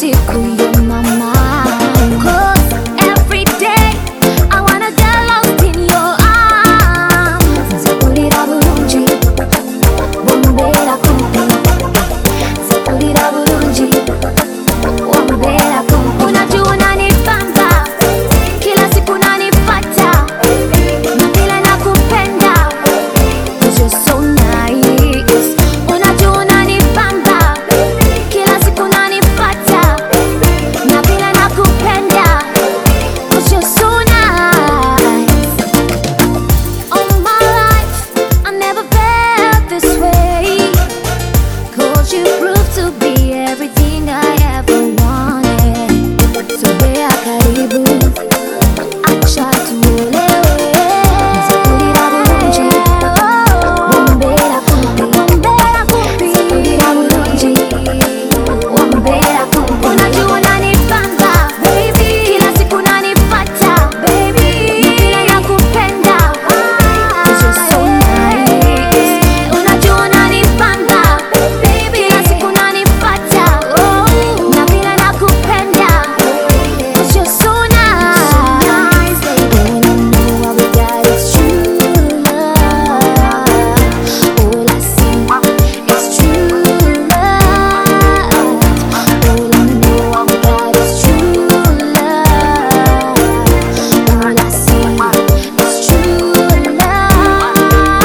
siku you're my mind. 'Cause every day I wanna get lost in your arms. Nzakulira bulungi bw'ombeera kumpi, nzakulira bulungi wambeera kumpi. Unajua unanipamba kila siku unanifuata, na vile nakupenda 'cause you're so nice. Unajua unanipamba kila siku unanifuata, na vile nakupenda 'cause you're so nice. All my life I never felt this way, 'cause you proved to be everything I ever wanted. Sogea karibu, acha tuolewe. Nzakulira bulungi bw'ombeera kumpi, nzakulira bulungi wambeera kumpi. Unajua unanipamba baby, kila siku unanifuata baby, na vile nakupenda 'cause you're so nice. Unajua unanipamba baby, kila siku unanifuata, na vile nakupenda 'cause you're so nice. All I know what we got is true love. All I see is true love. All I know what we got is true love. All I see is true love.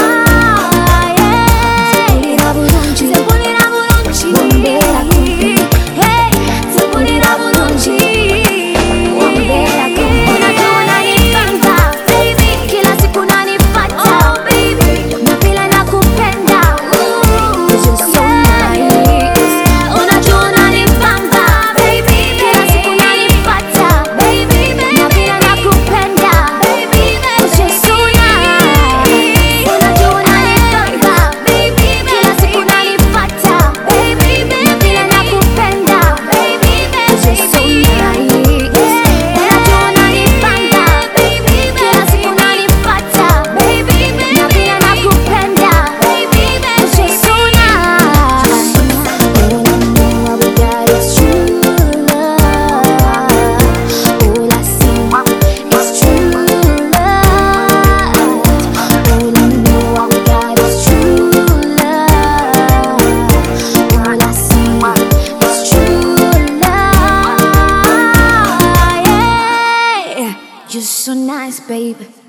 Nzakulira bulungi wambeera kumpi, hey, nzakulira bulungi wambeera kumpi. Unajua unanipamba baby, kila siku unanifuata baby, na vile nakupenda 'cause you're so nice. Unajua unanipamba baby, kila siku unanifuata baby, na vile nakupenda 'cause you're so nice. Unajua unanipamba baby, kila siku unanifuata baby, na vile nakupenda 'cause you're so nice. Unajua unanipamba baby, kila siku unanifuata baby, na vile nakupenda 'cause you're so nice. All I know what we got is true love. All I see is true love. All I know what we got is true love. All I see is true love. Yeah, you're so nice, baby.